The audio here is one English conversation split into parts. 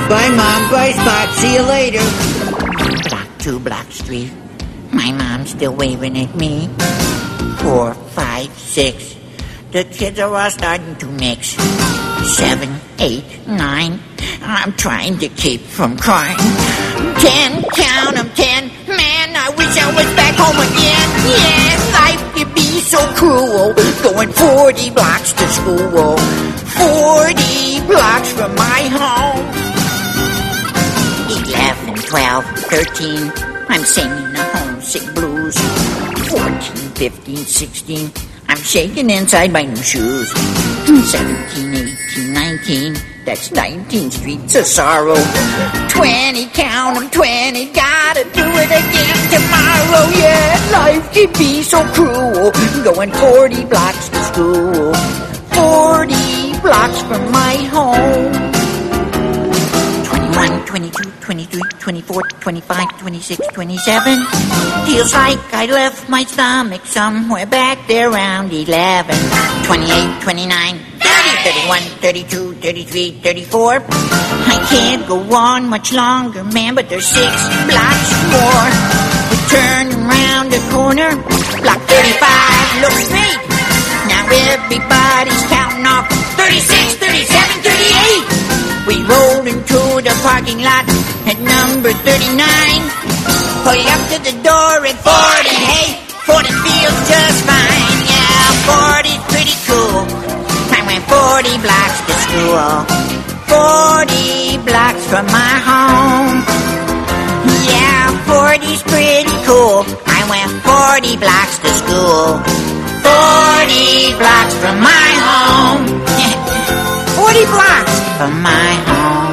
Bye, Mom. Bye, Spot. See you later. Block 2, Block 3. My mom's still waving at me. 4, 5, 6. The kids are all starting to mix. 7, 8, 9. I'm trying to keep from crying. 10, count 'em, 10. Man, I wish I was back home again. Yes, life could be so cruel. Going 40 blocks to school. 40 blocks from my home. 11, 12, 13. I'm singing the homesick blues. 14, 15, 16. I'm shaking inside my new shoes. 17, 18, 19. That's 19 streets of sorrow. 20, count 'em, 20. Gotta do it again tomorrow. Yeah, life can be so cruel. Going 40 blocks to school. 40 blocks from my home. 21, 22, 23, 24, 25, 26, 27. Feels like I left my stomach somewhere back there around 11. 28, 29, 30, 31, 32, 33, 34. I can't go on much longer, man, but there's 6 blocks more. We turn around the corner, block 35 looks great. Now everybody's counting off 36, 37, 38. We rolled into the parking lot at number 39. Pull up to the door at 40. Hey, 40 feels just fine. Yeah, 40's pretty cool. I went 40 blocks to school. 40 blocks from my home. Yeah, 40's pretty cool. I went 40 blocks to school. 40 blocks from my home. 40 blocks from my home.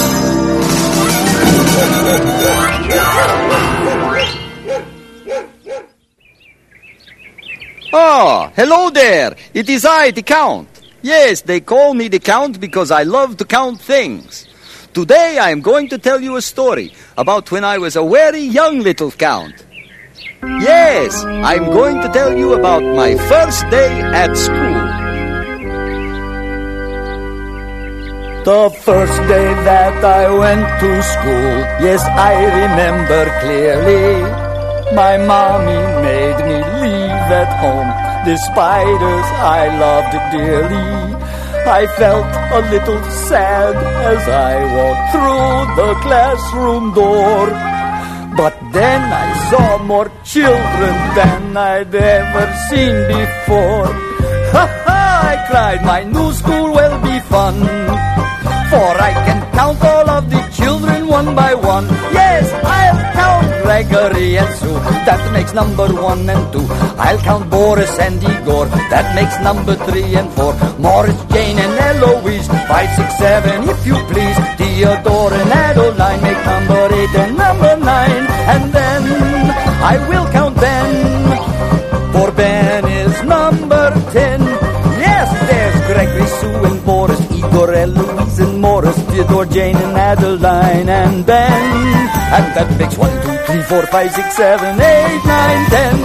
Ah, hello there. It is I, the Count. Yes, they call me the Count because I love to count things. Today I am going to tell you a story about when I was a very young little Count. Yes, I'm going to tell you about my first day at school. The first day that I went to school, yes, I remember clearly. My mommy made me leave at home, despite us I loved dearly. I felt a little sad as I walked through the classroom door. But then I saw more children than I'd ever seen before. Ha ha, I cried, my new school will be fun. For I can count all of the children one by one. Yes, I'll count Gregory and Sue. That makes number 1 and 2. I'll count Boris and Igor. That makes number 3 and 4. Morris, Jane and Eloise. 5, 6, 7 if you please. Theodore and Adeline make number 8 and number 9. And then I will count Ben. For Ben is number 10. Yes, there's Gregory, Sue and Boris, Igor, Eloise and Morris, Theodore, Jane and Adeline and Ben. And that makes 1, 2, 3, 4, 5, 6, 7, 8, 9, 10.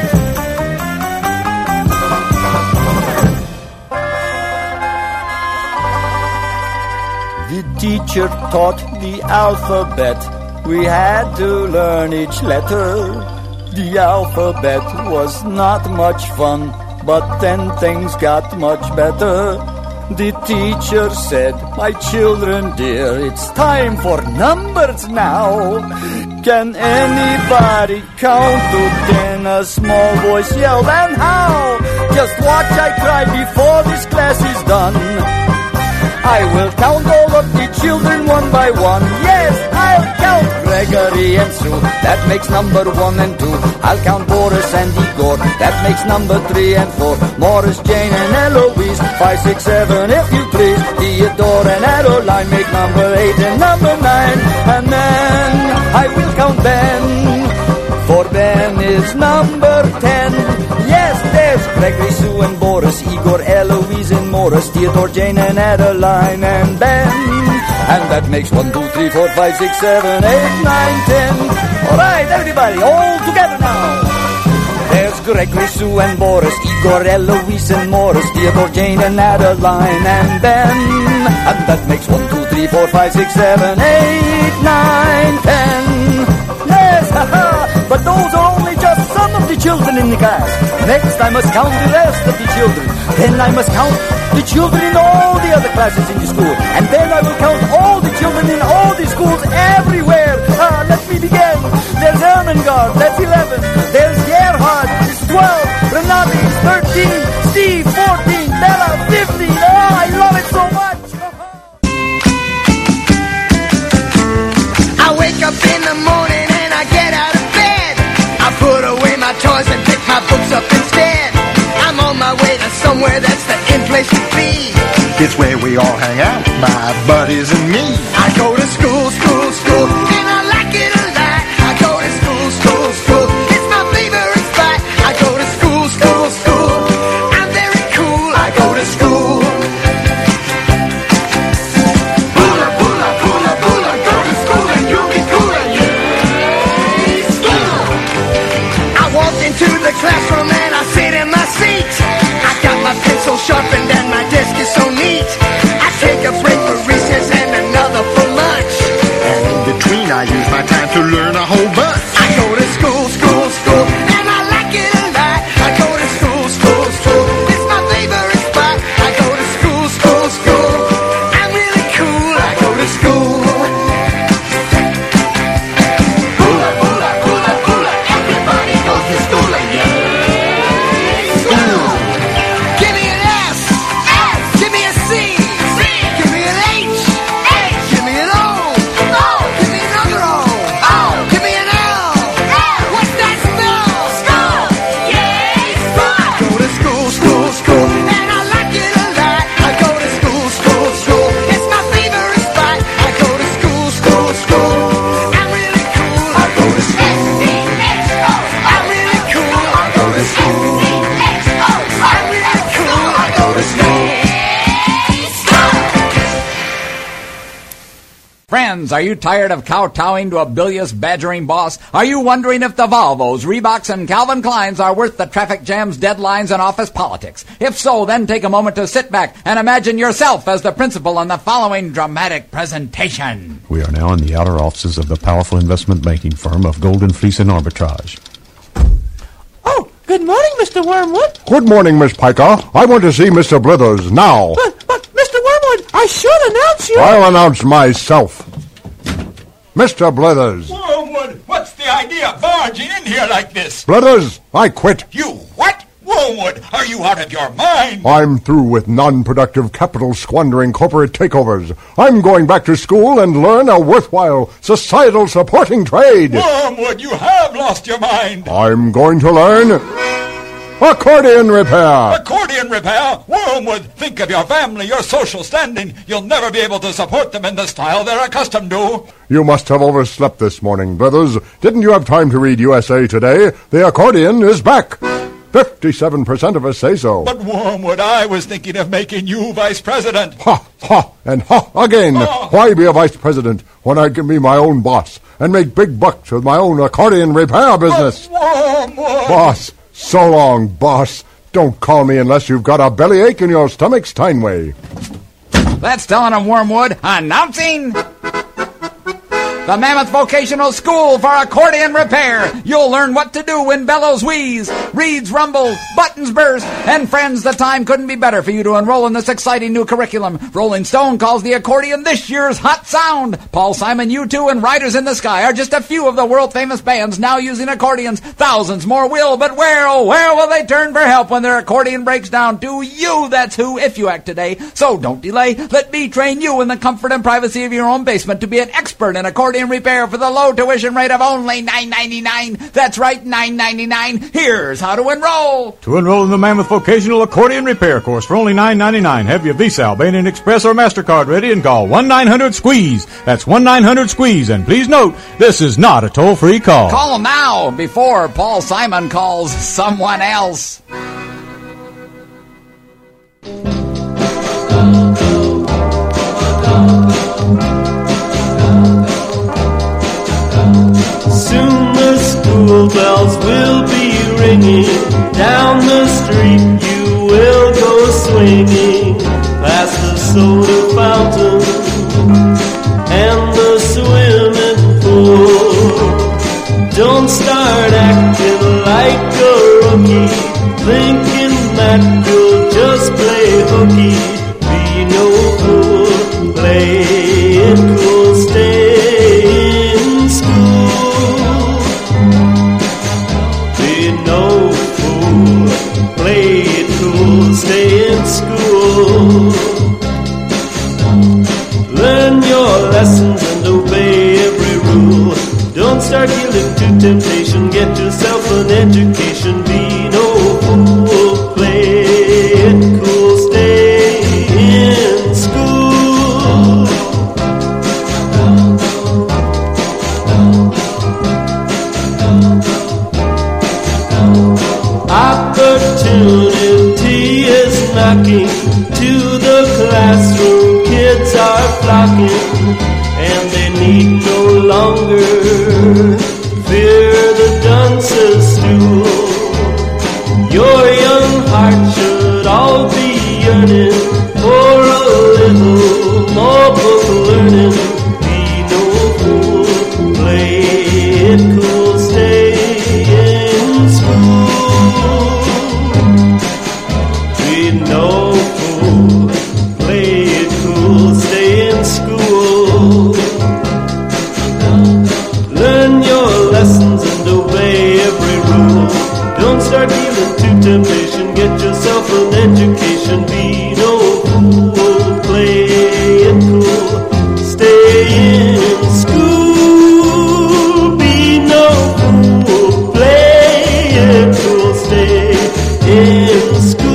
The teacher taught the alphabet. We had to learn each letter. The alphabet was not much fun, but then things got much better. The teacher said, my children dear, it's time for numbers now. Can anybody count to 10? A small voice yelled, and how? Just watch I cry before this class is done. I will count all of the children one by one. Yes, I'll count Gregory and Sue. That makes number 1 and 2. I'll count Boris and Igor. That makes number 3 and 4. Morris, Jane and Eloise. 5, 6, 7 if you please. Theodore and Adeline make number 8 and number 9. And then I will count Ben. For Ben is number 10. Yes, there's Gregory, Sue and Boris, Igor, Eloise and Morris, Theodore, Jane and Adeline and Ben. And that makes 1, 2, 3, 4, 5, 6, 7, 8, 9, 10. All right, everybody, all together now. There's Gregory, Sue and Boris, Igor, Eloise and Morris, Theodore, Jane and Adeline and Ben. And that makes 1, 2, 3, 3, 4, 5, 6, 7, 8, 9, 10. Yes, haha! But those are only just some of the children in the class. Next, I must count the rest of the children. Then I must count the children in all the other classes in the school. And then I will count all the children in all the schools everywhere. Let me begin. There's Ermengarde, that's 11. There's Gerhard, it's 12. Renate is 13. Steve, 14. Bella, 15. Oh, I love it so much. I wake up in the morning and I get out of bed. I put away my toys and pick my books up instead. I'm on my way to somewhere that's the in place to be. It's where we all hang out, my buddies and me. I go to school, school, school, and I like it a lot. I go to school, school, school, it's my favorite spot. I go to school, school, school, I'm very cool. I go to school. Bula, bula, bula, bula, go to school and you'll be cooler, yay! School! I walk into the classroom and I sit in my seat. I got my pencil sharpened and my desk is so neat. I take a break for recess and another for lunch. And in between I use my time to learn a whole bunch. I go to school, school, school, and I like it a lot. I go to school, school, school, it's my favorite spot. I go to school, school, school, I'm really cool. I go to school. Bula, bula, bula, bula, everybody goes to school again. School. Give me an S, give me a C, give me an H, give me an O, give me another O, give me an L. What's that spell? School. Yay, school. I go to school, school, school, and I like it a lot. I go to school, school, school, it's my favorite spot. I go to school, school, school, I'm really cool. I go to school. I'm really cool. I go to school. I'm really cool. I go to school. Friends, are you tired of kowtowing to a bilious, badgering boss? Are you wondering if the Volvos, Reeboks, and Calvin Kleins are worth the traffic jams, deadlines, and office politics? If so, then take a moment to sit back and imagine yourself as the principal in the following dramatic presentation. We are now in the outer offices of the powerful investment banking firm of Golden Fleece and Arbitrage. Oh, good morning, Mr. Wormwood. Good morning, Miss Piker. I want to see Mr. Blithers now. But, Mr. Wormwood, I should announce you. I'll announce myself. Mr. Blithers. Wormwood, what's the idea of barging in here like this? Blithers, I quit. You what? Wormwood, are you out of your mind? I'm through with non-productive capital-squandering corporate takeovers. I'm going back to school and learn a worthwhile, societal-supporting trade. Wormwood, you have lost your mind. I'm going to learn accordion repair. Accordion repair? Wormwood, think of your family, your social standing. You'll never be able to support them in the style they're accustomed to. You must have overslept this morning, Blithers. Didn't you have time to read USA Today? The accordion is back. 57% of us say so. But Wormwood, I was thinking of making you vice president. Ha, ha, and ha again. Why be a vice president when I can be my own boss and make big bucks with my own accordion repair business? Wormwood. Boss, so long, boss. Don't call me unless you've got a bellyache in your stomach, Steinway. That's telling them, Wormwood. Announcing the Mammoth Vocational School for Accordion Repair. You'll learn what to do when bellows wheeze, reeds rumble, buttons burst, and friends, the time couldn't be better for you to enroll in this exciting new curriculum. Rolling Stone calls the accordion this year's hot sound. Paul Simon, U2, and Riders in the Sky are just a few of the world-famous bands now using accordions. Thousands more will, but where, oh, where will they turn for help when their accordion breaks down? To you, that's who, if you act today. So don't delay. Let me train you in the comfort and privacy of your own basement to be an expert in accordion repair for the low tuition rate of only $9.99. That's right, $9.99. Here's how to enroll. To enroll in the Mammoth Vocational Accordion Repair course for only $9.99, have your Visa, Albanian Express, or MasterCard ready and call 1-900-SQUEEZE. That's 1-900-SQUEEZE. And please note, this is not a toll-free call. Call them now before Paul Simon calls someone else. Soon the school bells will be ringing. Down the street you will go swinging past the soda fountain that you'll just play hooky. Be no fool, play it cool, stay in school. Be no fool, play it cool, stay in school. Learn your lessons and obey every rule. Don't start yielding to temptation, get yourself an education. Be no fool, play it cool, stay in school. Opportunity is knocking to the classroom. Kids are flocking, and they need no longer fear the dunce's stool. Your young heart should all be yearning for a little more book learning. Be no fool, play it cool, stay in school. Be no fool, play it cool, stay in school. Learn your lessons and obey every rule. Don't start yielding to temptation, get yourself an education. Be no fool, play it cool, stay in school. Be no fool, play it cool, stay in school.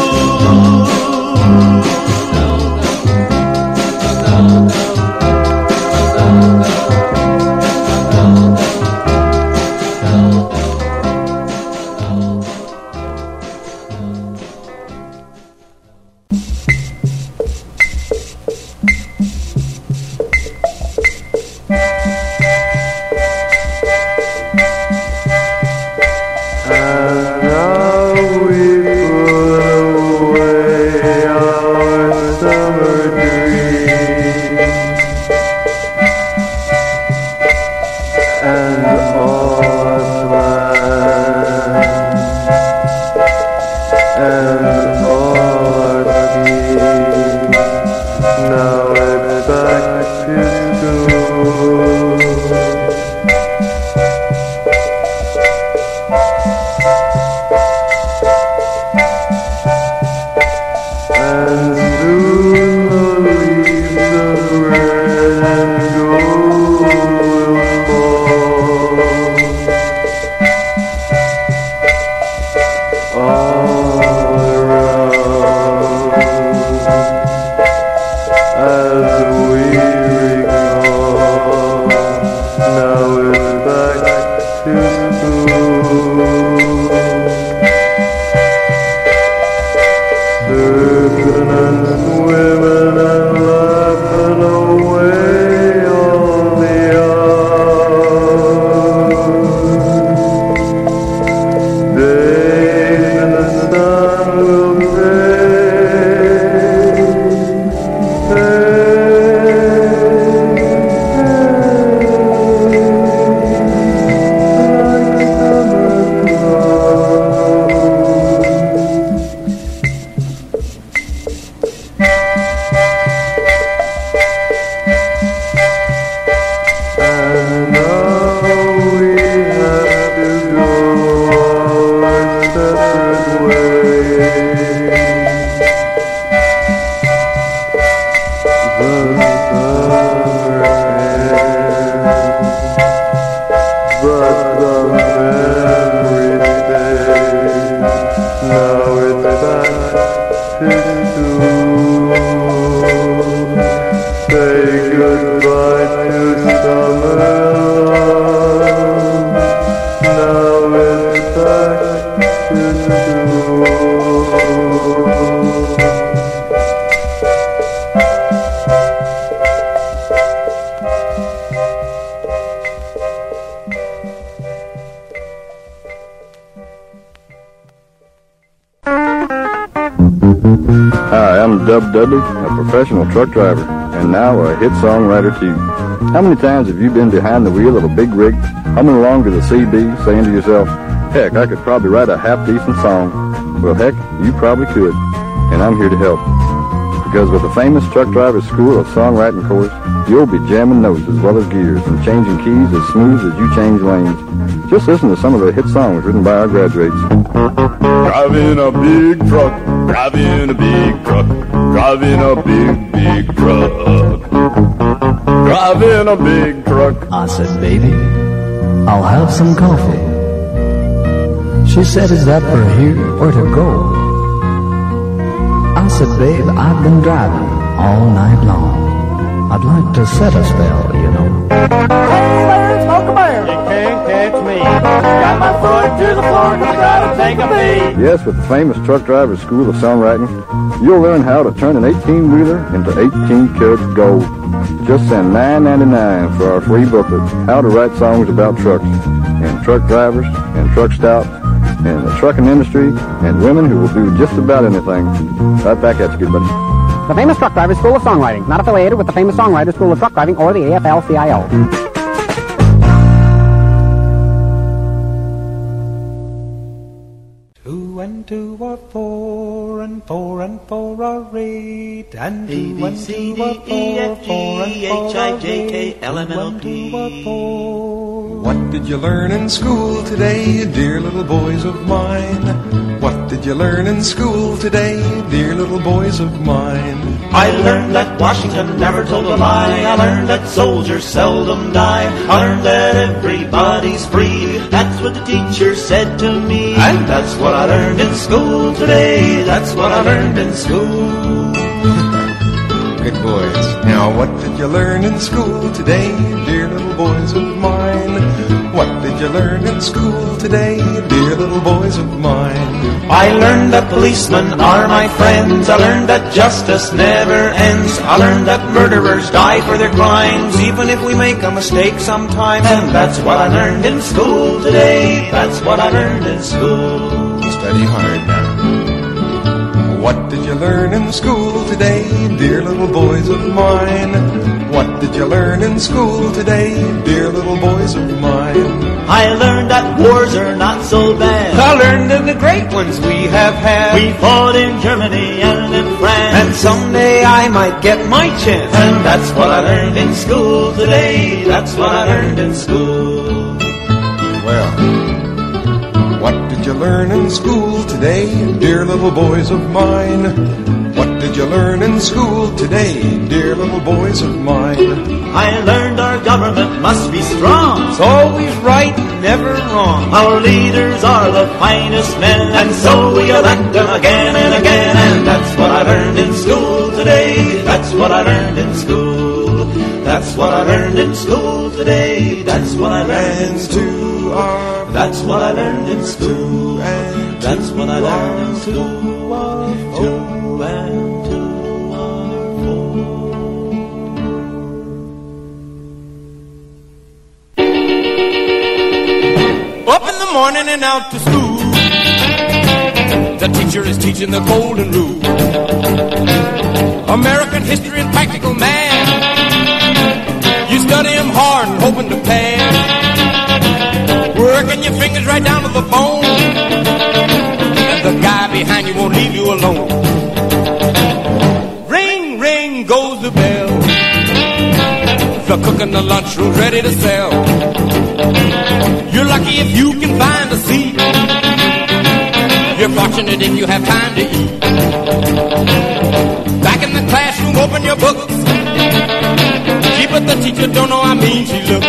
Hi, I'm Dub Dudley, a professional truck driver, and now a hit songwriter too. How many times have you been behind the wheel of a big rig, humming along to the CB, saying to yourself, heck, I could probably write a half-decent song? Well, heck, you probably could, and I'm here to help. Because with the famous Truck Drivers School of Songwriting course, you'll be jamming notes as well as gears and changing keys as smooth as you change lanes. Just listen to some of the hit songs written by our graduates. Driving a big truck, driving a big truck, driving a big, big truck. Driving a big truck. I said, baby, I'll have some coffee. She said, is that for here or to go? I said, babe, I've been driving all night long. I'd like to set a spell, you know. Hey there, smoke a bear. You can't catch me. Got my foot to the floor, I gotta take a beat. Yes, with the famous Truck Drivers School of Songwriting, you'll learn how to turn an 18-wheeler into 18-karat gold. Just send $9.99 for our free booklet, How to Write Songs About Trucks, and truck drivers, and truck stops, and the trucking industry, and women who will do just about anything. Right back at you, good buddy. The famous Truck Drivers School of Songwriting, not affiliated with the famous Songwriters School of Truck Driving or the AFL-CIO. 2 and 2 are 4, and 4 and 4 are 8, and 2 and 2 are 4, 4 and 4 are 8, 2 and 2 are 4. What did you learn in school today, dear little boys of mine? What did you learn in school today, dear little boys of mine? I learned that Washington never told a lie. I learned that soldiers seldom die. I learned that everybody's free. That's what the teacher said to me. And that's what I learned in school today. That's what I learned in school. Good boys. Now what did you learn in school today, dear little boys of mine? What did you learn in school today, dear little boys of mine? I learned that policemen are my friends. I learned that justice never ends. I learned that murderers die for their crimes, even if we make a mistake sometimes. And that's what I learned in school today. That's what I learned in school. Study hard now. What did you learn in school today, dear little boys of mine? What did you learn in school today, dear little boys of mine? I learned that wars are not so bad. I learned of the great ones we have had. We fought in Germany and in France, and someday I might get my chance. And that's what I learned in school today. That's what I learned in school. Well, what did you learn in school today, dear little boys of mine? What did you learn in school today, dear little boys of mine? I learned our government must be strong. It's always right, never wrong. Our leaders are the finest men, and so we elect them again and again. And that's what I learned in school today. That's what I learned in school. That's what I learned in school today. That's what I learned in school. That's what I learned in school. That's what I learned in school. 2 and 2 are 4. Up in the morning and out to school. The teacher is teaching the golden rule. American history and practical math. You study them hard and hoping to pass. Working your fingers right down to the bone. And the guy behind you won't leave you alone. Ring, ring goes the bell. The cook in the lunchroom's ready to sell. You're lucky if you can find a seat. You're fortunate if you have time to eat. Back in the classroom, open your books. Gee, but the teacher don't know how mean she looks.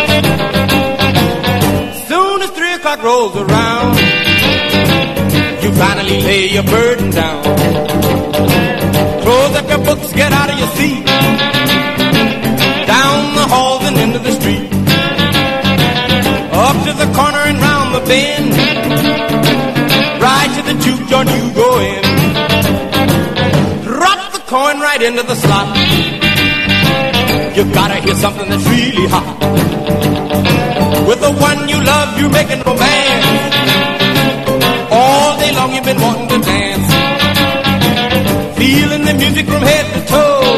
Soon as 3 o'clock rolls around, you finally lay your burden down. Close up your books, get out of your seat. Down the halls and into the street. Up to the corner and round the bend. Right to the juke joint you go in. Drop the coin right into the slot. You gotta hear something that's really hot. With the one you love, you're making romance. All day long you've been wanting to dance. Feeling the music from head to toe.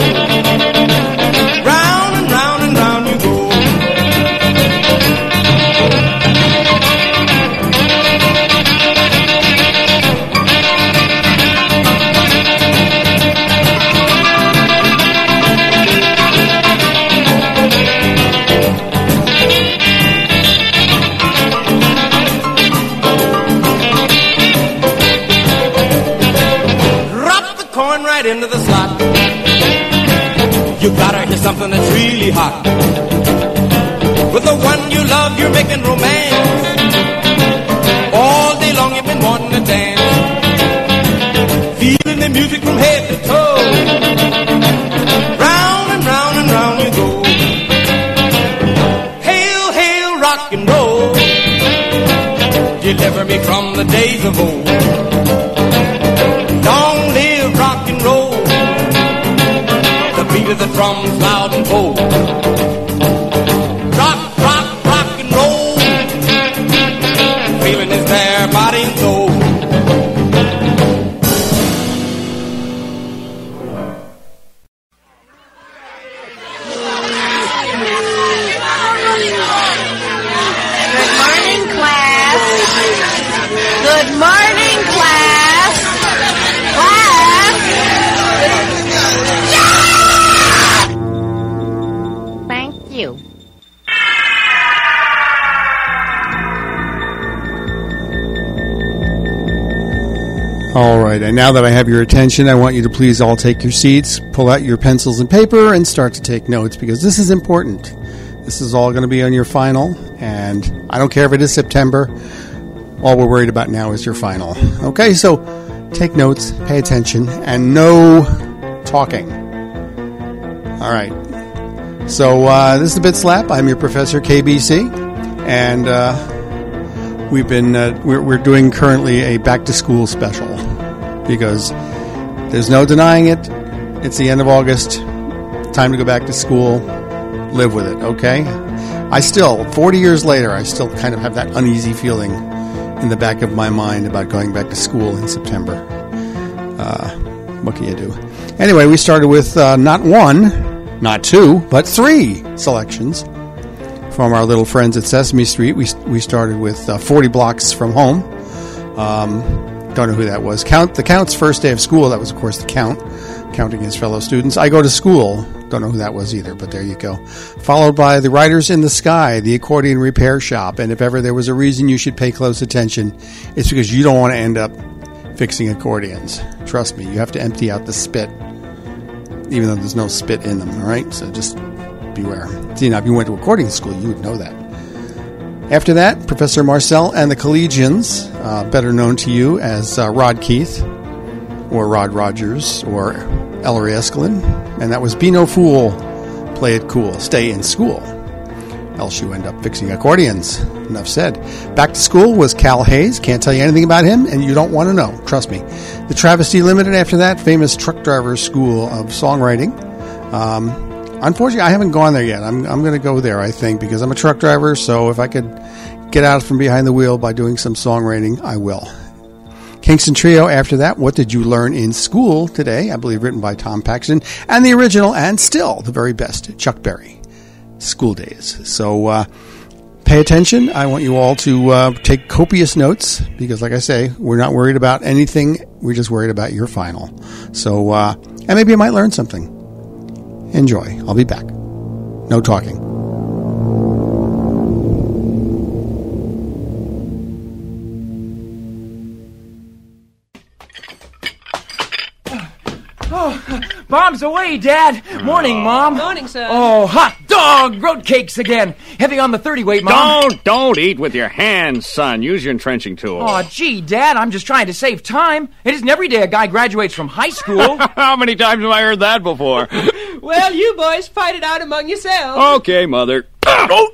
Round and round and round you go. right into the slot. You gotta hear something that's really hot. With the one you love, you're making romance. All day long you've been wanting to dance. Feeling the music from head to toe. Round and round and round you go. Hail, hail, rock and roll. Deliver me from the days of old. Long live rock and roll. The beat of the drums loud and bold. Rock, rock, rock and roll. Feeling is there, body and soul. Good morning, class. Thank you. All right, and now that I have your attention, I want you to please all take your seats, pull out your pencils and paper, and start to take notes, because this is important. This is all going to be on your final, and I don't care if it is September. All we're worried about now is your final. Okay, so take notes, pay attention, and no talking. All right. So this is the Bit Slap. I'm your professor, KBC, and we're doing currently a back-to-school special because there's no denying it. It's the end of August. Time to go back to school. Live with it, okay? 40 years later, I still kind of have that uneasy feeling in the back of my mind about going back to school in September. What can you do? Anyway, we started with not one, not two, but three selections from our little friends at Sesame Street. We started with 40 Blocks from Home. Don't know who that was. The Count's first day of school. That was, of course, the Count, counting his fellow students. I Go to School. Don't know who that was either, but there you go. Followed by The Riders in the Sky, The Accordion Repair Shop. And if ever there was a reason you should pay close attention, it's because you don't want to end up fixing accordions. Trust me, you have to empty out the spit, even though there's no spit in them, all right? So just beware. See, now, if you went to accordion school, you would know that. After that, Professor Marcel and the Collegians, better known to you as Rod Keith, or Rod Rogers, or Ellery Eskelin, and that was Be No Fool, Play It Cool, Stay in School, else you end up fixing accordions. Enough said. Back to School was Cal Hayes. Can't tell you anything about him, and you don't want to know. Trust me. The Travesty Limited after that, famous truck driver school of songwriting. Unfortunately, I haven't gone there yet. I'm going to go there, I think, because I'm a truck driver, so if I could get out from behind the wheel by doing some songwriting, I will. Kingston Trio after that, What Did You Learn in School Today? I believe written by Tom Paxton. And the original, and still the very best, Chuck Berry, School Days. So pay attention. I want you all to take copious notes because, like I say, we're not worried about anything. We're just worried about your final. So, and maybe you might learn something. Enjoy. I'll be back. No talking. Bombs away, Dad. Morning, Mom. Morning, son. Oh, hot dog road cakes again. Heavy on the 30-weight, Mom. Don't eat with your hands, son. Use your entrenching tool. Oh, gee, Dad, I'm just trying to save time. It isn't every day a guy graduates from high school. How many times have I heard that before? Well, you boys fight it out among yourselves. Okay, Mother. Oh,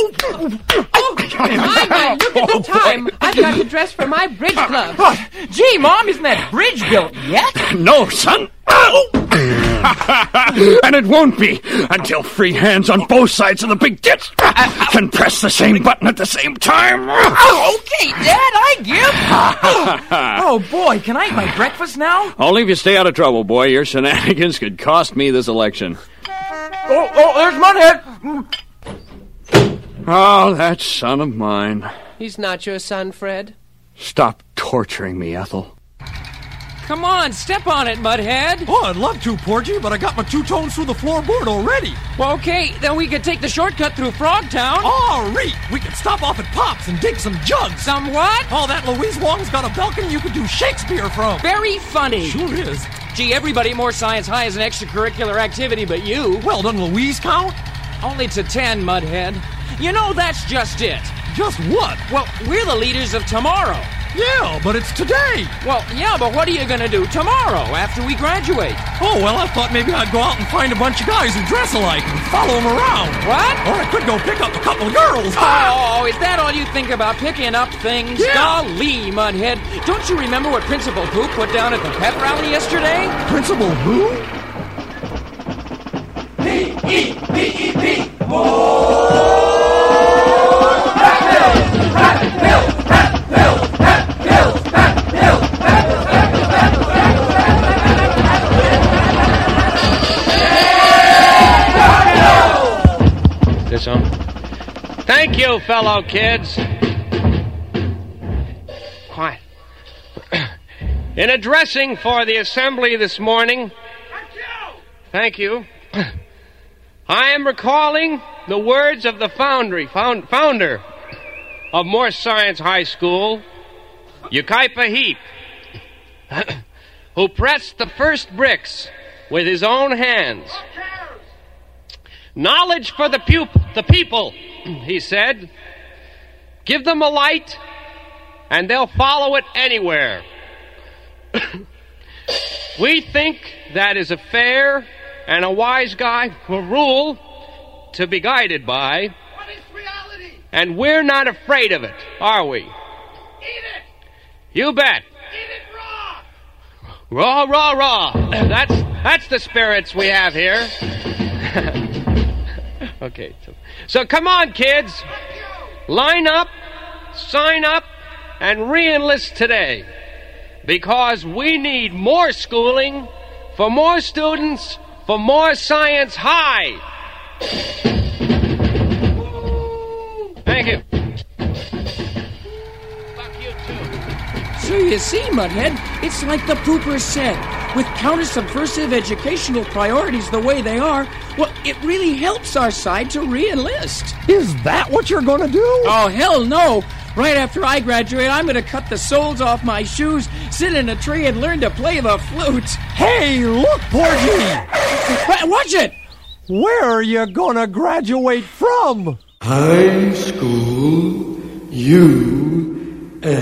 my, look at the time. I've got to dress for my bridge club. Oh, gee, Mom, isn't that bridge built yet? No, son. And it won't be until free hands on both sides of the big tits can press the same button at the same time. Oh, okay, Dad, I give. Oh, boy, can I eat my breakfast now? Only if you stay out of trouble, boy. Your shenanigans could cost me this election. Oh, there's Mudhead. Oh, that son of mine. He's not your son, Fred. Stop torturing me, Ethel. Come on, step on it, Mudhead. Oh, I'd love to, Porgy, but I got my 2 tones through the floorboard already. Well, okay, then we could take the shortcut through Frogtown. Oh, Reet, we could stop off at Pop's and dig some jugs. Some what? Oh, that Louise Wong's got a balcony you could do Shakespeare from. Very funny. Sure is. Gee, everybody at More Science High is an extracurricular activity but you. Well, doesn't Louise count? Only to 10, Mudhead. You know, that's just it. Just what? Well, we're the leaders of tomorrow. Yeah, but it's today. Well, yeah, but what are you going to do tomorrow after we graduate? Oh, well, I thought maybe I'd go out and find a bunch of guys who dress alike and follow them around. What? Or I could go pick up a couple of girls. Oh, is that all you think about, picking up things? Yeah. Golly, Mudhead. Don't you remember what Principal Poop put down at the pep rally yesterday? Principal who? P-E-P-E-P. Thank you, fellow kids. Quiet. In addressing for the assembly this morning, thank you. I am recalling the words of the founder of More Science High School, Ukaipa Heap, who pressed the first bricks with his own hands. Knowledge for the people, he said. Give them a light, and they'll follow it anywhere. We think that is a fair and a wise rule to be guided by. What is reality? And we're not afraid of it, are we? Eat it! You bet. Eat it raw! Raw, raw, raw. That's the spirits we have here. Okay, so come on, kids. Line up, sign up, and re-enlist today. Because we need more schooling for more students for More Science High. Thank you. Fuck you, too. So you see, Mudhead, it's like the Pooper said. With counter-subversive educational priorities the way they are, well, it really helps our side to re-enlist. Is that what you're going to do? Oh, hell no. Right after I graduate, I'm going to cut the soles off my shoes, sit in a tree, and learn to play the flute. Hey, look, Porgy! Watch it! Where are you going to graduate from? High School USA.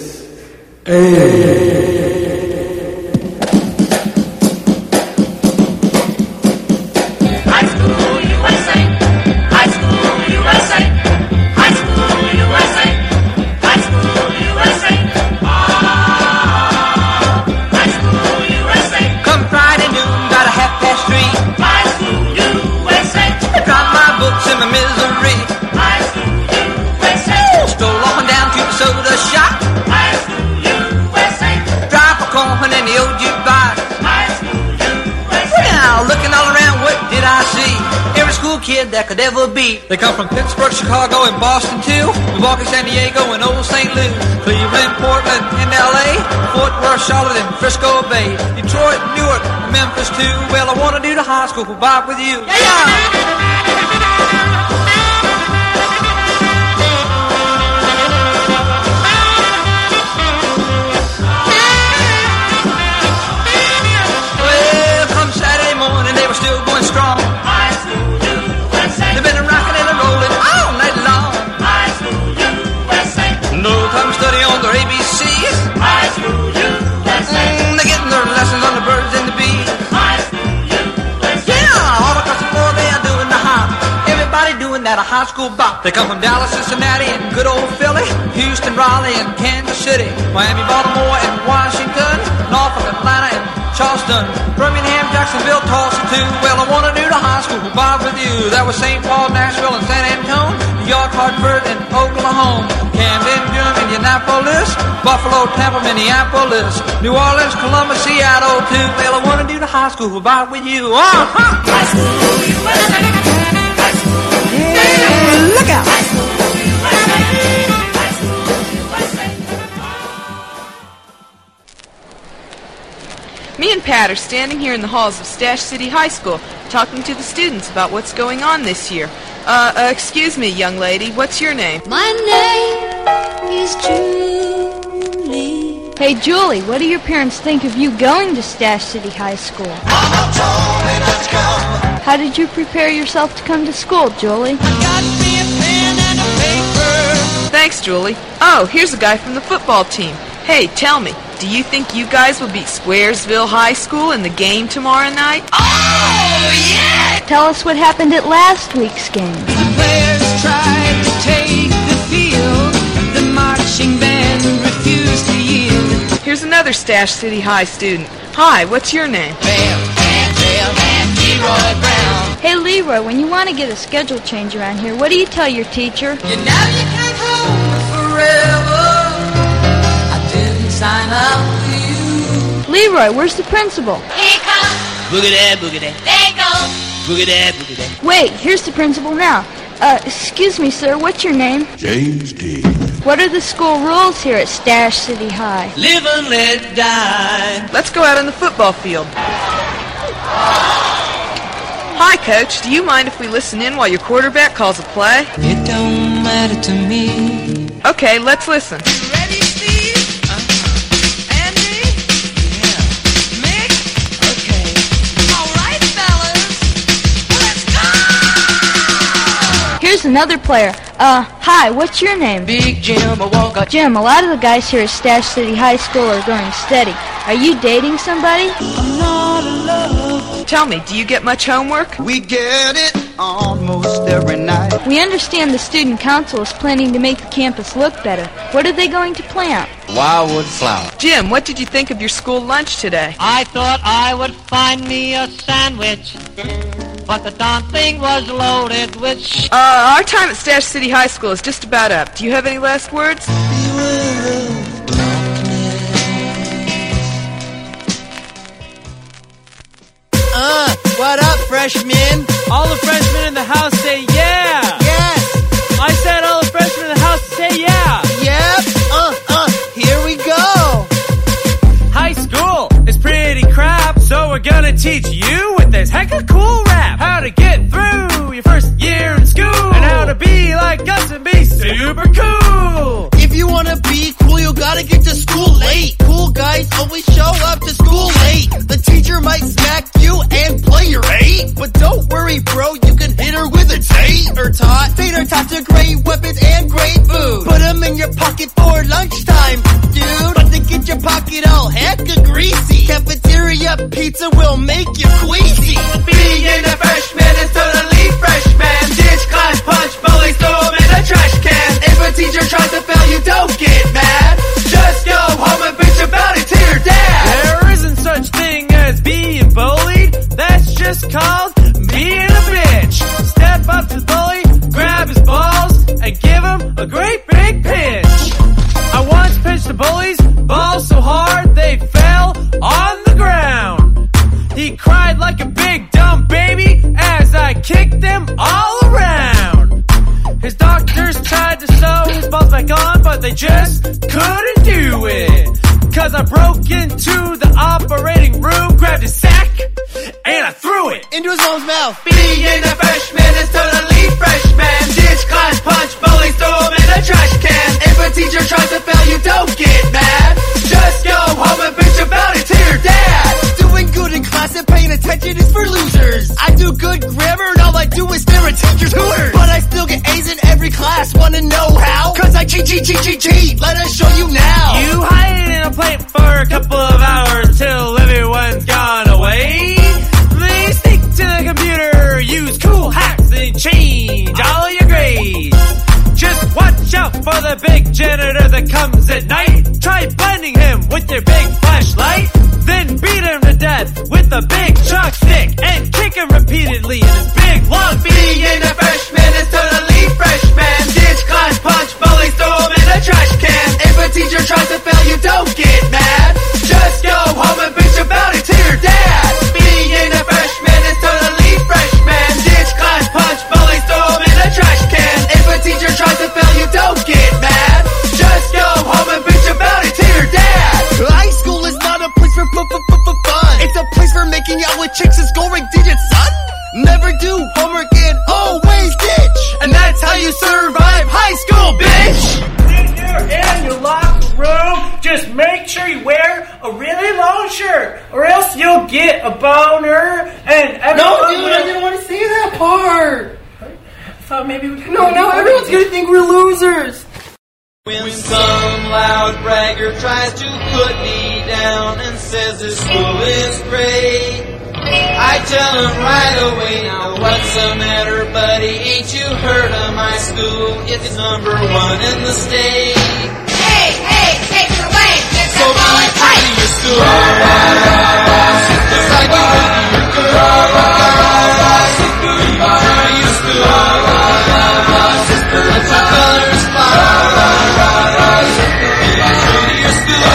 Kid that could ever be. They come from Pittsburgh, Chicago, and Boston too. Milwaukee, San Diego, and old St. Louis. Cleveland, Portland, and LA. Fort Worth, Charlotte, and Frisco Bay. Detroit, Newark, and Memphis too. Well, I want to do the high school for Bob with you. Yeah! Still going strong. High School USA. They've been rocking and rolling all night long. High School USA. No time to study on their ABCs. High School USA. They're getting their lessons on the birds and the bees. High School USA. Yeah, all across the floor they are doing the hop. Everybody doing that a high school bop. They come from Dallas, Cincinnati, and good old Philly, Houston, Raleigh, and Kansas City, Miami, Baltimore, and Washington, Norfolk, Atlanta, and Charleston, Birmingham, Jacksonville, Tulsa too. Well, I want to do the high school for Bob with you. That was St. Paul, Nashville, and San Antonio, New York, Hartford, and Oklahoma, Camden, Durham, Indianapolis, Buffalo, Tampa, Minneapolis, New Orleans, Columbus, Seattle too. Well, I want to do the high school for Bob with you. High School USA. High School USA. Look out. High School USA. High School USA. Me and Pat are standing here in the halls of Stash City High School talking to the students about what's going on this year. Excuse me, young lady, what's your name? My name is Julie. Hey, Julie, what do your parents think of you going to Stash City High School? Mama told me to come. How did you prepare yourself to come to school, Julie? Got me a pen and a paper. Thanks, Julie. Oh, here's a guy from the football team. Hey, tell me, do you think you guys will beat Squaresville High School in the game tomorrow night? Oh, yeah! Tell us what happened at last week's game. The players tried to take the field. The marching band refused to yield. Here's another Stash City High student. Hi, what's your name? Leroy Brown. Hey, Leroy, when you want to get a schedule change around here, what do you tell your teacher? You know you can't hold me forever. Sign up for you. Leroy, where's the principal? Here he comes. Boogie that, boogie that. There he goes. Boogie that, boogie that. Wait, here's the principal now. Excuse me, sir, what's your name? James D. What are the school rules here at Stash City High? Live and let die. Let's go out on the football field. Hi, Coach. Do you mind if we listen in while your quarterback calls a play? It don't matter to me. Okay, let's listen. Ready, Steve? Andy? Yeah. Mick? Okay. All right, fellas. Let's go! Here's another player. Hi, what's your name? Big Jim, I walk out. Jim, a lot of the guys here at Stash City High School are going steady. Are you dating somebody? I'm not in love. Tell me, do you get much homework? We get it almost every night. We understand the student council is planning to make the campus look better. What are they going to plant? Wildwood flower. Jim, what did you think of your school lunch today? I thought I would find me a sandwich, but the darn thing was loaded with Our time at Stash City High School is just about up. Do you have any last words? What up, freshmen? All the freshmen in the house say yeah! Yes! I said all the freshmen in the house say yeah! Yep! Here we go! High school is pretty crap, so we're gonna teach you with this hecka cool rap how to get through your first year in school and how to be like us and be super cool! If you wanna be cool, you gotta get to school late. Cool guys always show up to school late. The teacher might smack you and play your eight. But don't worry, bro, you can hit her with a tater tot. Tater tots are great weapons and great food. Put them in your pocket for lunchtime, dude. But to get your pocket all hecka greasy, cafeteria pizza will make you queasy. Being a freshman is totally freshman. Ditch class, punch bullies, throw them in a trash can. If a teacher tries to fail you, don't get mad. Just go home and bitch about it to your dad. There isn't such thing as being bullied. That's just called being a bitch. Step up to the bully, grab his balls, and give him a great big pinch. I once pinched the bully's balls so hard they fell on the ground. He cried like a big dumb baby as I kicked them all around. His doctors tried to sew his balls back on, but they just couldn't do it. Cause I broke into the operating room, grabbed his sack, and I threw it into his mom's mouth. Being a freshman is totally freshman. Ditch class, punch bullies, throw them in a trash can. If a teacher tries to fail you, don't get mad. Just go home and bitch about it to your dad. Doing good in class and paying attention is for losers. I do good grammar and all I do is stare at teachers' hooters. But I still get A's in every class. Wanna know how? Cause I cheat. Let us show you now. You hide in a plate for a couple of hours till everyone's gone away. They sneak to the computer, use cool hacks and change all your grades. Just watch out for the big janitor that comes at night. Try blinding him with your big flashlight. Then beat him to death with a big chalk stick and kick him repeatedly in his big long feet. Being a freshman is totally freshman. Ditch class, punch bullies, throw them in a trash can. If a teacher tries to fail you, don't get mad. Just go home and bitch about it to your dad. Being a freshman is totally freshman. Ditch class, punch bullies, throw them in a trash can. If a teacher tries to fail you, don't get mad. Just go home and bitch about it to your dad. High school fun. It's a place for making out with chicks and scoring digits, son. Never do homework and always ditch. And that's how you survive high school, bitch. When you're in your locker room, just make sure you wear a really long shirt, or else you'll get a boner. And no, dude, I didn't want to say that part. I thought maybe we could. No, everyone's gonna think we're losers. When some loud bragger tries to put me down and says this school is great, I tell him right away, now what's the matter, buddy? Ain't you heard of my school? It's number 1 in the state. Hey, take it away. So be true to your school. Just like you would to your girl. Be true to your school. Let your colors fly. Be true to your school.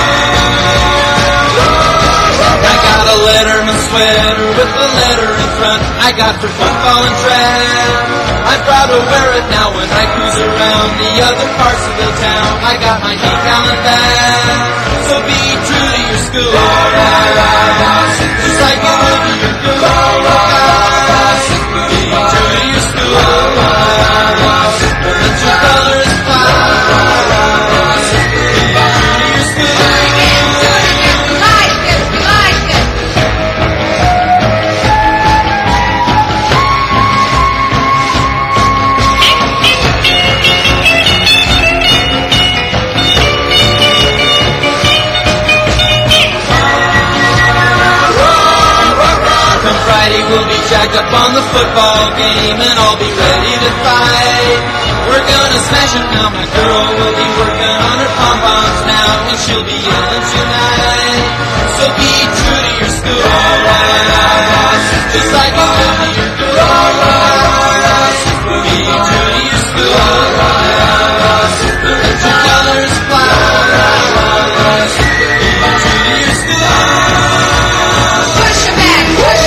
I got a Letterman sweater with a letter in front. I got for football and track. I'm proud to wear it now when I cruise around the other parts of the town. I got my decal and badge. So be true to your school. Just like you would to your girl. Be true to your school. Let your colors fly. Be true to your school. We'll be jacked up on the football game and I'll be ready to fight. We're gonna smash it now. My girl will be working on her pom-poms now and she'll be yelling tonight. So be true to your school. Just like you would to your girl. Be true to your school. Let your colors fly. Be true to your school. Push it back.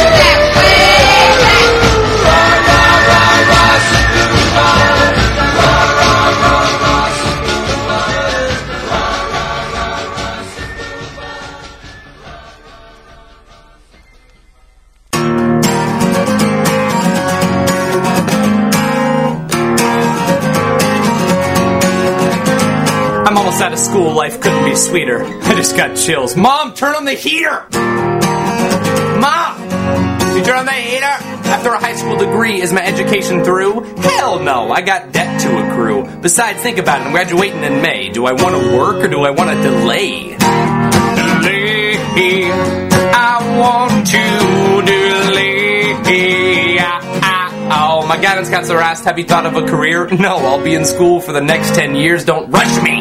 I'm almost out of school. Life couldn't be sweeter. I just got chills. Mom, turn on the heater! Mom! You turn on the heater? After a high school degree, is my education through? Hell no, I got debt to accrue. Besides, think about it, I'm graduating in May. Do I want to work or do I want to delay? Delay. I want to delay. Oh, my guidance counselor asked, have you thought of a career? No, I'll be in school for the next 10 years. Don't rush me.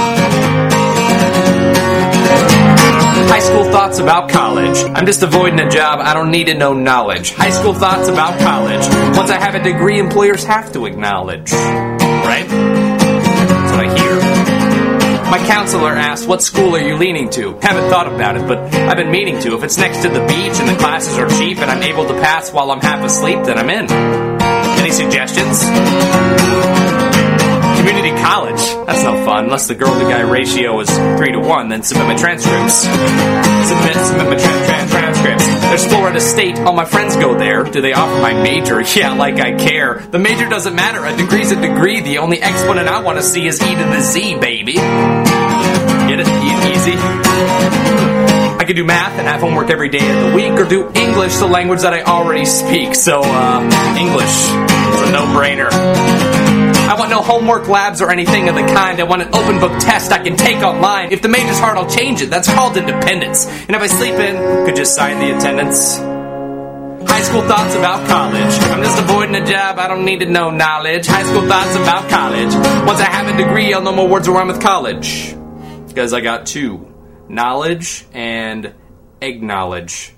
High school thoughts about college. I'm just avoiding a job. I don't need to know knowledge. High school thoughts about college. Once I have a degree, employers have to acknowledge. Right? That's what I hear. My counselor asked, what school are you leaning to? Haven't thought about it, but I've been meaning to. If it's next to the beach and the classes are cheap and I'm able to pass while I'm half asleep, then I'm in. Any suggestions? Community college. That's no fun. Unless the girl-to-guy ratio is 3-to-1, then submit my transcripts. Submit my transcripts. There's Florida State. All my friends go there. Do they offer my major? Yeah, like I care. The major doesn't matter. A degree's a degree. The only exponent I want to see is E to the Z, baby. Get it? Easy. I could do math and have homework every day of the week, or do English, the language that I already speak. So, English is a no-brainer. I want no homework labs or anything of the kind. I want an open book test I can take online. If the major's hard, I'll change it. That's called independence. And if I sleep in, could just sign the attendance. High school thoughts about college. I'm just avoiding a job. I don't need to know knowledge. High school thoughts about college. Once I have a degree, I'll know more words around with college. Because I got 2. Knowledge and acknowledge.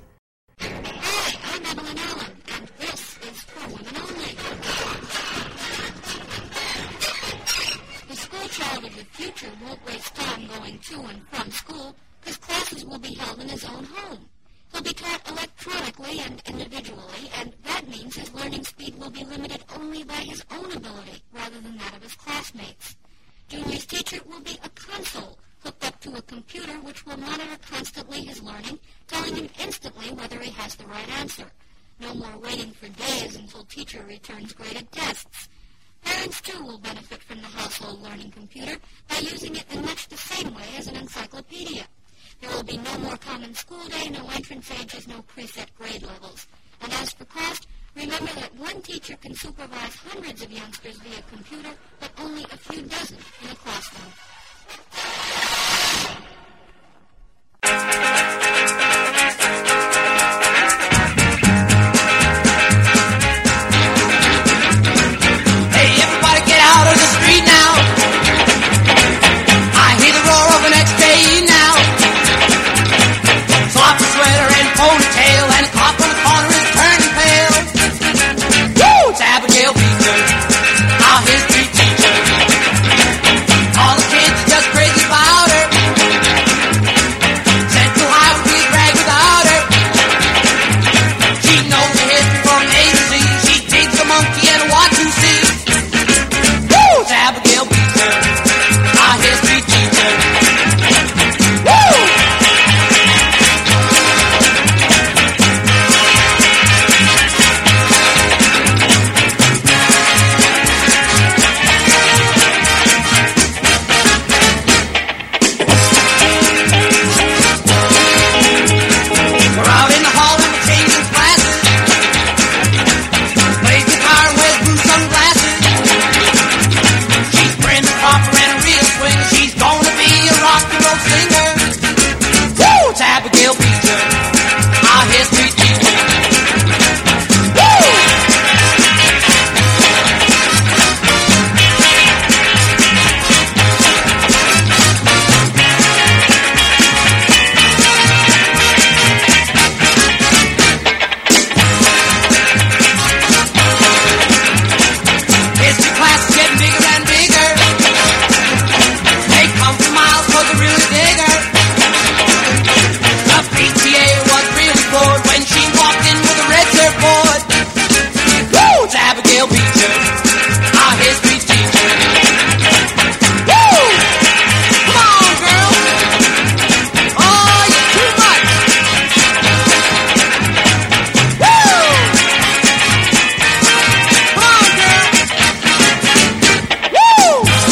Won't waste time going to and from school because classes will be held in his own home. He'll be taught electronically and individually, and that means his learning speed will be limited only by his own ability rather than that of his classmates. Junior's teacher will be a console hooked up to a computer which will monitor constantly his learning, telling him instantly has the right answer. No more waiting for days until teacher returns graded tests. Parents, too, will benefit from the household learning computer by using it in much the same way as an encyclopedia. There will be no more common school day, no entrance ages, no preset grade levels. And as for cost, remember that one teacher can supervise hundreds of youngsters via computer, but only a few dozen in a classroom. Hey, everybody get out of the street now. I hear the roar of an X-Day now. Sloppy sweater and ponytail and a cop on the corner is turning pale. Woo! It's Abigail Beecher, our history teacher. All the kids are just crazy about her. Central High would be a drag without her. She knows the history from A to Z. She digs a monkey and a Y2C. Woo! It's Abigail Beecher, our history teacher. Woo! We're out in the hall and we're changing classes. Plays guitar and wears blue sunglasses. She's prim and proper and a real swing. She's gonna be a rock and roll singer. Woo! It's Abigail Beecher, our history teacher. Woo! History class is getting bigger and bigger. They come from miles 'cause they're really digger. The PTA was really bored when she walked in with a red surfboard. Woo! It's Abigail Beecher, our history teacher. Woo! Come on, girl. Oh, you're too much. Woo! Come on, girl. Woo!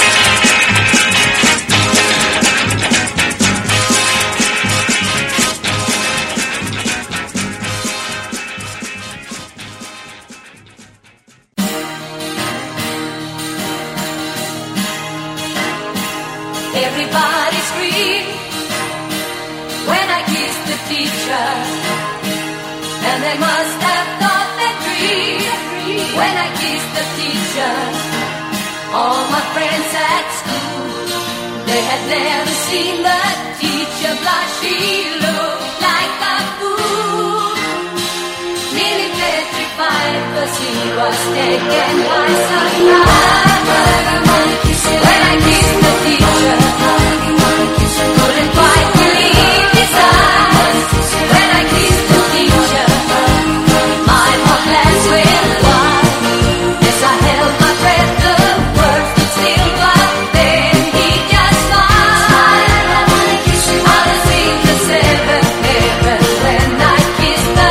Everybody screamed when I kissed the teacher, and they must have thought that dream when I kissed the teacher. All my friends at school, they had never seen the teacher blush. She looked like a fool, nearly petrified 'cause he was taken by surprise. When I kissed the teacher, couldn't quite believe his eyes. When I kissed the teacher, my whole glass went wide. As I held my breath, the words stood still, but then he just smiled. I was in the seventh heaven when I kissed the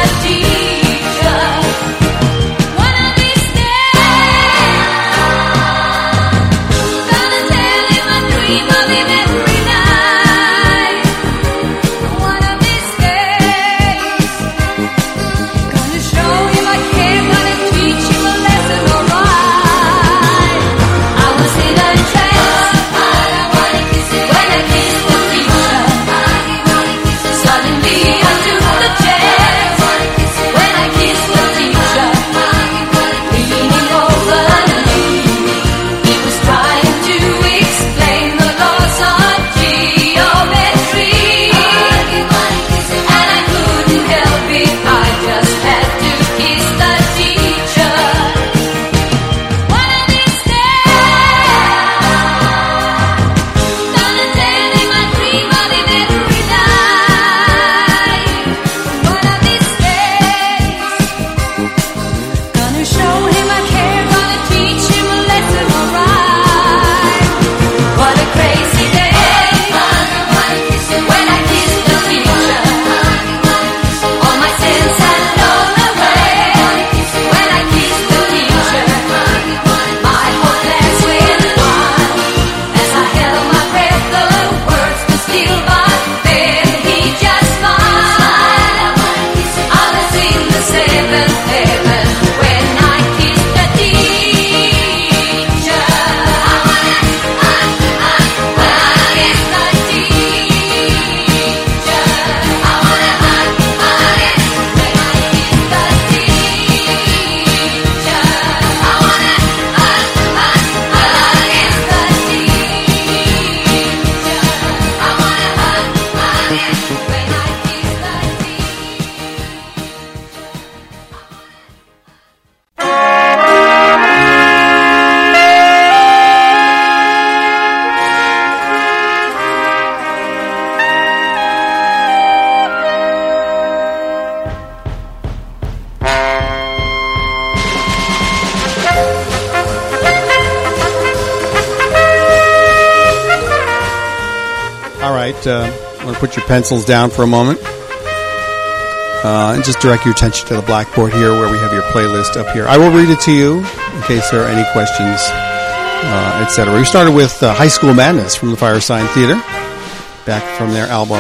teacher. One of these days want to put your pencils down for a moment. And just direct your attention to the blackboard here where we have your playlist up here. I will read it to you in case there are any questions, etc. We started with High School Madness from the Firesign Theater, back from their album,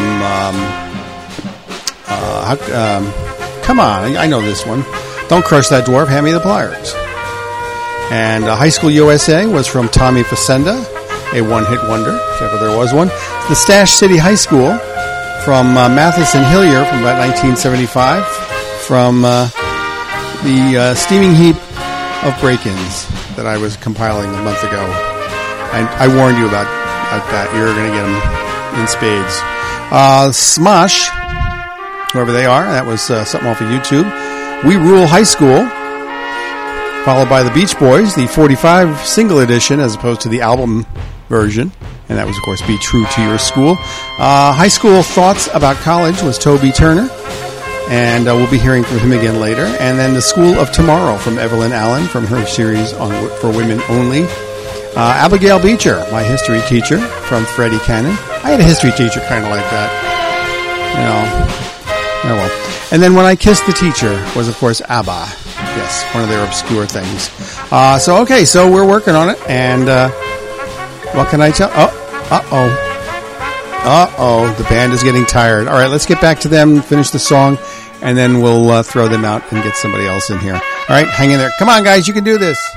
come on, I know this one. Don't Crush That Dwarf, Hand Me the Pliers. And High School USA was from Tommy Facenda, a one-hit wonder, if ever there was one. The Stash City High School from Mathis and Hillier from about 1975, from the steaming heap of break-ins that I was compiling a month ago. I warned you about that. You're going to get them in spades. Smosh, whoever they are, that was something off of YouTube. We Rule High School, followed by the Beach Boys, the 45 single edition as opposed to the album version. And that was, of course, Be True to Your School. High School Thoughts About College was Toby Turner. And we'll be hearing from him again later. And then The School of Tomorrow from Evelyn Allen from her series for Women Only. Abigail Beecher, my history teacher from Freddie Cannon. I had a history teacher kind of like that. Oh well. And then When I Kissed the Teacher was, of course, ABBA. Yes, one of their obscure things. So we're working on it. And what can I tell? The band is getting tired. All right, let's get back to them, finish the song, and then we'll throw them out and get somebody else in here. All right, hang in there. Come on, guys, you can do this.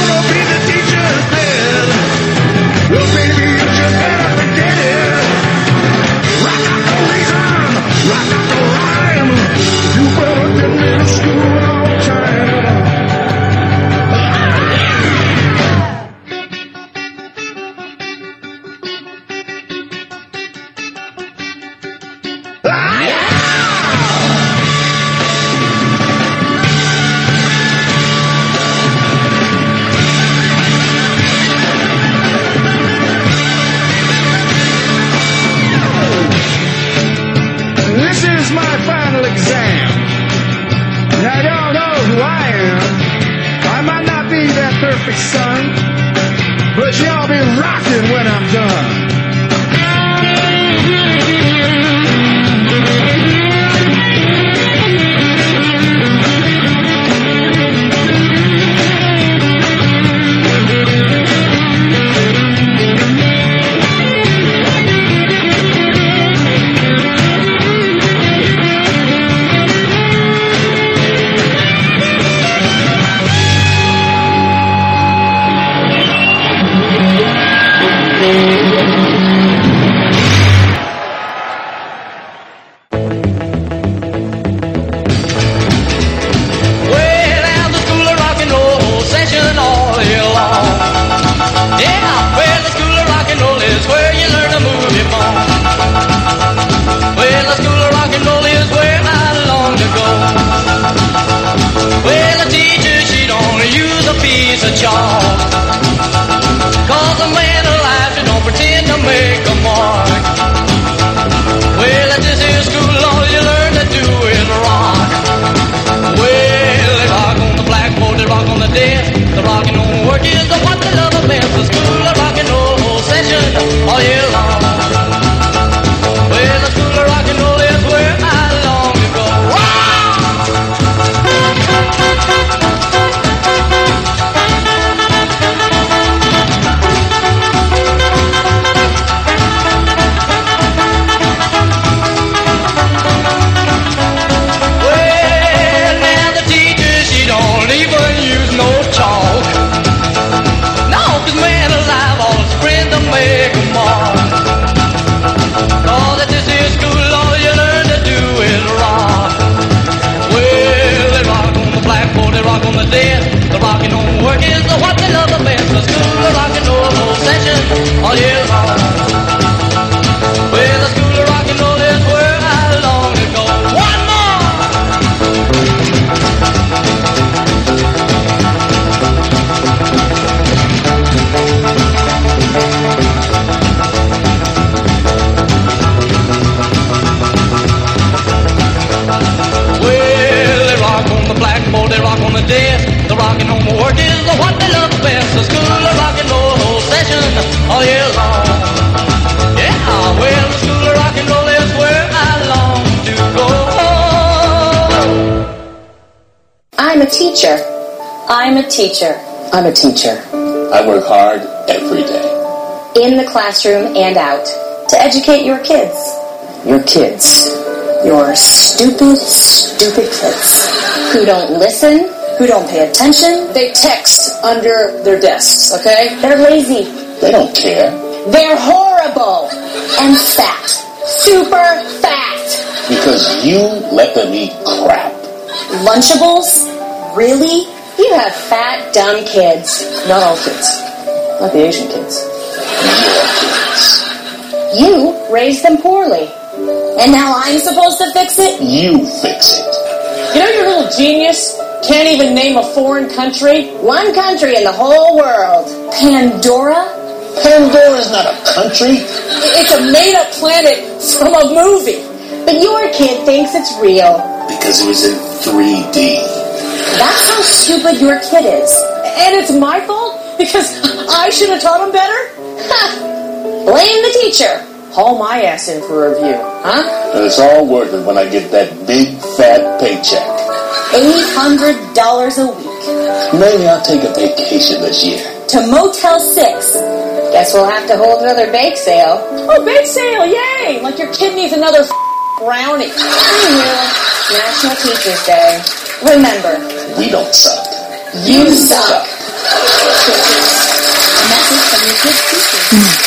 gonna be the teacher's pet. Well, baby, you just better forget it. Rock out the reason, rock out the rhyme. You better get me to school on time. This is my final exam. Now, y'all know who I am. I might not be that perfect son, but y'all be rocking when I'm done. Cause a man alive, you don't pretend to make a mark. Well, at this here school, all you learn to do is rock. Well, they rock on the blackboard, they rock on the desk. The rockin' on work is the what they love the best. The school of rock and roll session all year long. Well, the school of rock and roll is where I long to go. Make a mark. Cause at this here school, all you learn to do is rock. Well, they rock on the blackboard, they rock on the desk. The rockin' on work is the what they love the best. The school of rock and roll session all year long. Well, the school of rock and roll is where I long to go. One more! Blackboard, they rock on the desk. The rockin' on the work is the what they love the best. The school of rock and roll session all year long. Yeah, well, the school of rock and roll is where I long to go. I'm a teacher. I'm a teacher. I'm a teacher. I work hard every day. In the classroom and out. To educate your kids. Your kids. Your stupid, stupid kids. Who don't listen, who don't pay attention. They text under their desks, okay? They're lazy. They don't care. They're horrible. And fat. Super fat. Because you let them eat crap. Lunchables? Really? You have fat, dumb kids. Not all kids. Not the Asian kids. Your kids. You raised them poorly. And now I'm supposed to fix it? You fix it. You know your little genius can't even name a foreign country? One country in the whole world. Pandora? Pandora's not a country. It's a made-up planet from a movie. But your kid thinks it's real. Because it was in 3D. That's how stupid your kid is. And it's my fault? Because I should have taught him better? Blame the teacher. Haul my ass in for review, huh? And it's all worth it when I get that big, fat paycheck. $800 a week. Maybe I'll take a vacation this year. To Motel 6. Guess we'll have to hold another bake sale. Oh, bake sale, yay! Like your kid needs another brownie. National Teachers Day. Remember. We don't suck. You suck. A message from your kids' teacher.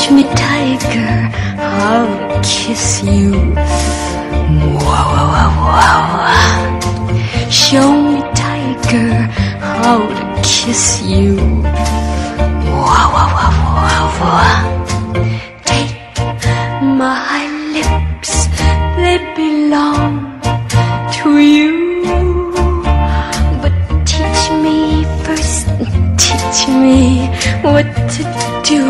Teach me, tiger, how to kiss you. Wow, wow, wow, wow. Show me, tiger, how to kiss you. Wow, wow, wow, wow, wow. Take my lips, they belong to you. But teach me first, teach me what to do.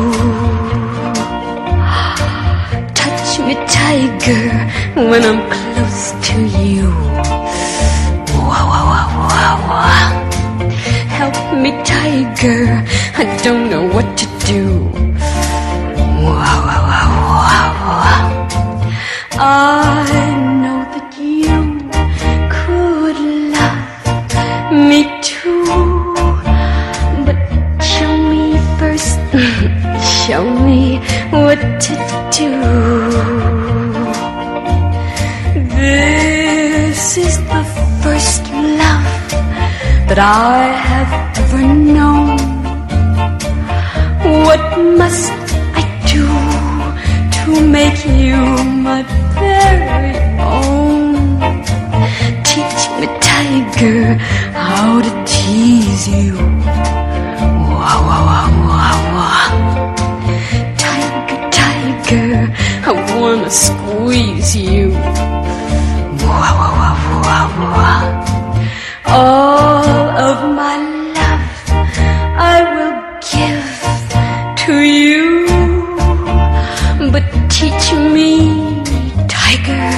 Touch me, tiger, when I'm close to you. Wow, wow, wow, wow, wow. Help me, tiger, I don't know what to do. Wow, wow, wow, wow, wow. I know that you could love me too, but show me first, show me what to do. This is the first love that I have ever known. What must I do to make you my very own? Teach me, tiger, how to tease you. Wow, wow, wow, wow, wow. Tiger, tiger, I wanna squeeze you. Wow, wow, wow, wow, wow. All of my love I will give to you, but teach me, tiger,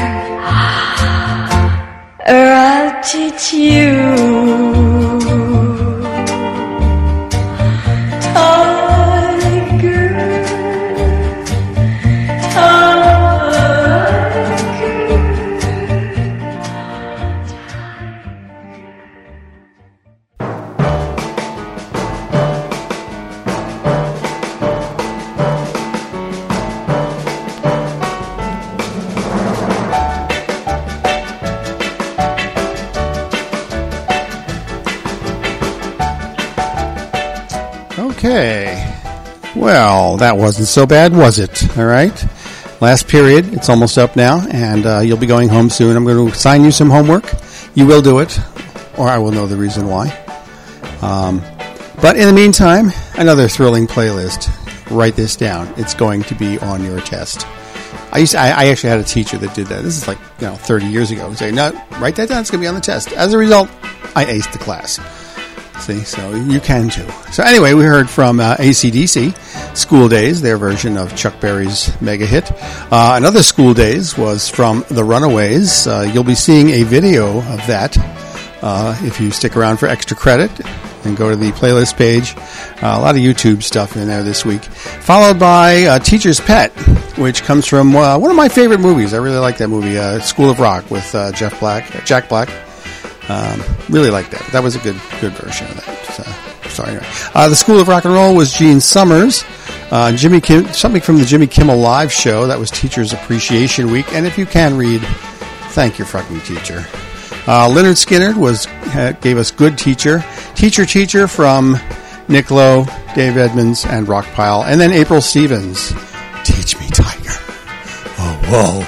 or I'll teach you. Okay. Well, that wasn't so bad, was it? All right. Last period. It's almost up now, and you'll be going home soon. I'm going to assign you some homework. You will do it, or I will know the reason why. But in the meantime, another thrilling playlist. Write this down. It's going to be on your test. I actually had a teacher that did that. This is like 30 years ago. He'd say, no, write that down. It's going to be on the test. As a result, I aced the class. See, so you can too. So anyway, we heard from AC/DC, School Days, their version of Chuck Berry's mega hit. Another School Days was from The Runaways. You'll be seeing a video of that if you stick around for extra credit and go to the playlist page. A lot of YouTube stuff in there this week. Followed by Teacher's Pet, which comes from one of my favorite movies. I really like that movie, School of Rock, with Jack Black. Really like that. That was a good version of that. Anyway. The School of Rock and Roll was Gene Summers. Something from the Jimmy Kimmel Live show. That was Teacher's Appreciation Week. And if you can read, thank your fucking teacher. Lynyrd Skynyrd gave us Good Teacher. Teacher from Nick Lowe, Dave Edmunds, and Rockpile. And then April Stevens, Teach Me, Tiger. Oh,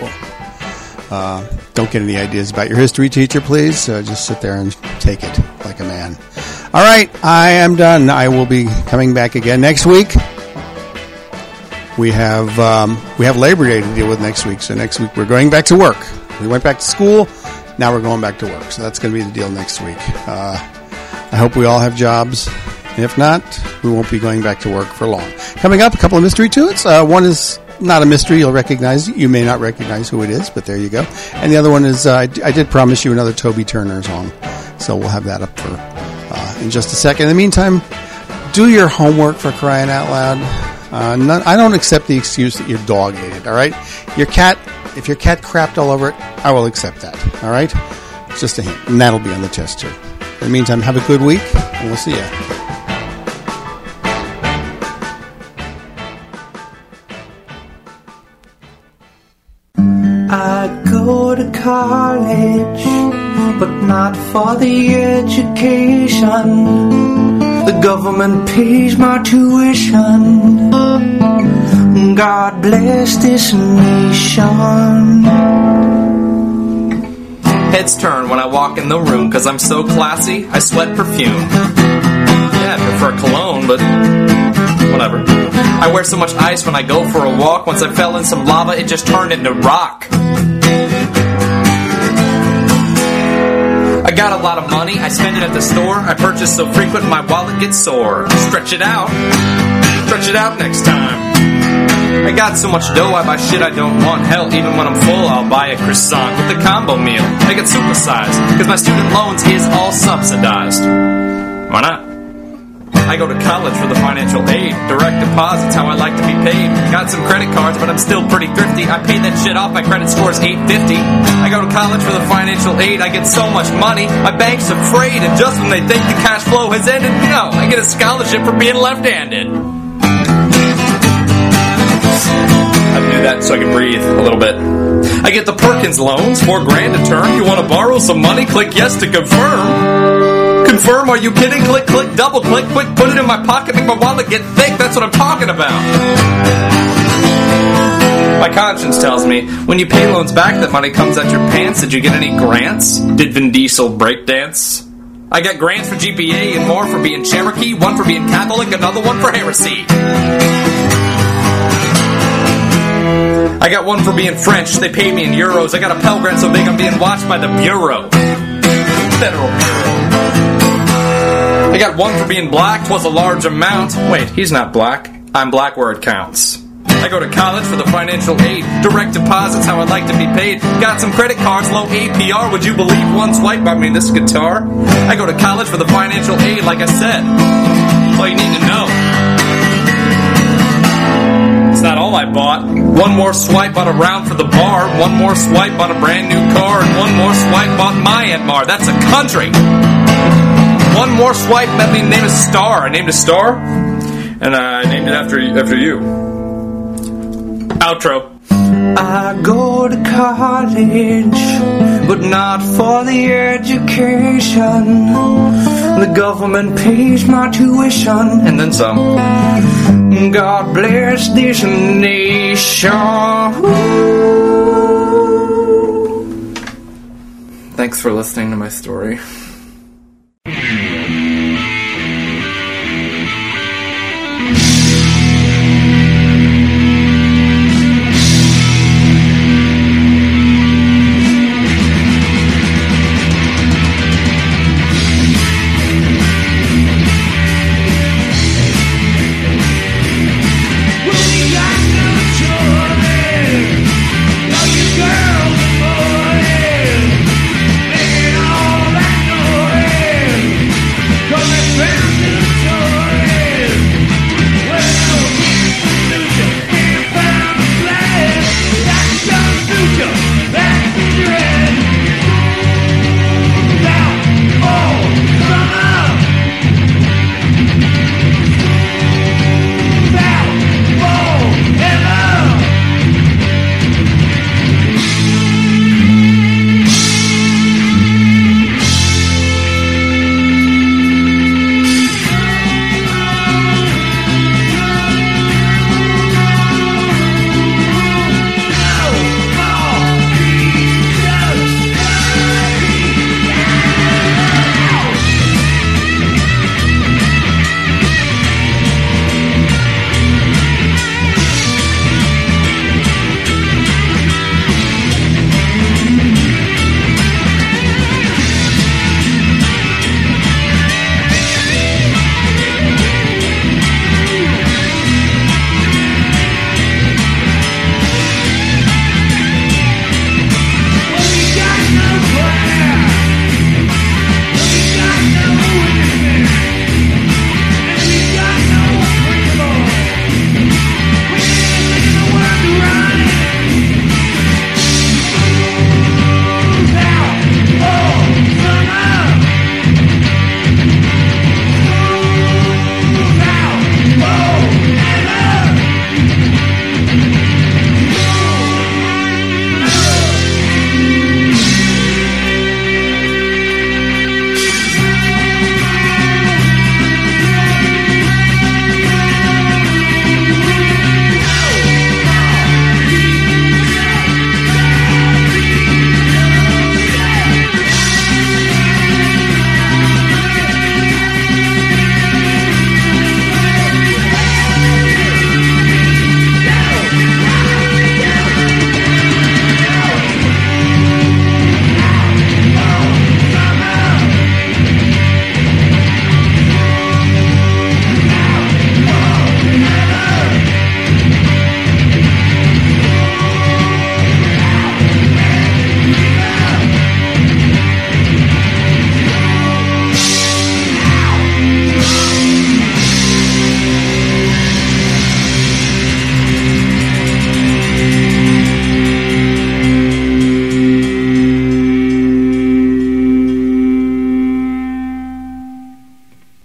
whoa. Don't get any ideas about your history teacher, please. Just sit there and take it like a man. All right, I am done. I will be coming back again next week. We have Labor Day to deal with next week. So next week we're going back to work. We went back to school. Now we're going back to work. So that's going to be the deal next week. I hope we all have jobs. If not, we won't be going back to work for long. Coming up, a couple of mystery tunes. One is not a mystery. You'll recognize it. You may not recognize who it is, but there you go. And the other one is, I did promise you another Toby Turner song. So we'll have that up for in just a second. In the meantime, do your homework, for crying out loud. I don't accept the excuse that your dog ate it, all right? If your cat crapped all over it, I will accept that, all right? It's just a hint, and that'll be on the test too. In the meantime, have a good week, and we'll see you. I go to college, but not for the education. The government pays my tuition. God bless this nation. Heads turn when I walk in the room, cause I'm so classy, I sweat perfume. Yeah, I prefer cologne, but whatever. I wear so much ice when I go for a walk. Once I fell in some lava, it just turned into rock. I got a lot of money, I spend it at the store. I purchase so frequent my wallet gets sore. Stretch it out next time. I got so much dough I buy shit I don't want. Hell, even when I'm full I'll buy a croissant with the combo meal. Make it supersized, cause my student loans is all subsidized. Why not? I go to college for the financial aid. Direct deposit's how I like to be paid. Got some credit cards, but I'm still pretty thrifty. I pay that shit off, my credit score's 850. I go to college for the financial aid. I get so much money, my bank's afraid. And just when they think the cash flow has ended, no, I get a scholarship for being left-handed. I do that so I can breathe a little bit. I get the Perkins loans, $4 grand a term. You want to borrow some money? Click yes to confirm. Confirm, are you kidding? Click, click, double click, quick, put it in my pocket, make my wallet get thick, that's what I'm talking about. My conscience tells me, when you pay loans back, that money comes out your pants. Did you get any grants? Did Vin Diesel breakdance? I got grants for GPA and more for being Cherokee, one for being Catholic, another one for heresy. I got one for being French, they pay me in euros. I got a Pell Grant so big I'm being watched by the Bureau. Federal Bureau. I got one for being black, 'twas a large amount. Wait, he's not black. I'm black where it counts. I go to college for the financial aid. Direct deposit's how I'd like to be paid. Got some credit cards, low APR. Would you believe one swipe bought me this guitar? I go to college for the financial aid, like I said. That's all you need to know. It's not all I bought. One more swipe bought a round for the bar. One more swipe bought a brand new car. And one more swipe bought Myanmar. That's a country. One more swipe let me name a star. I named a star, and I named it after you. Outro. I go to college, but not for the education. The government pays my tuition, and then some. God bless this nation. Thanks for listening to my story.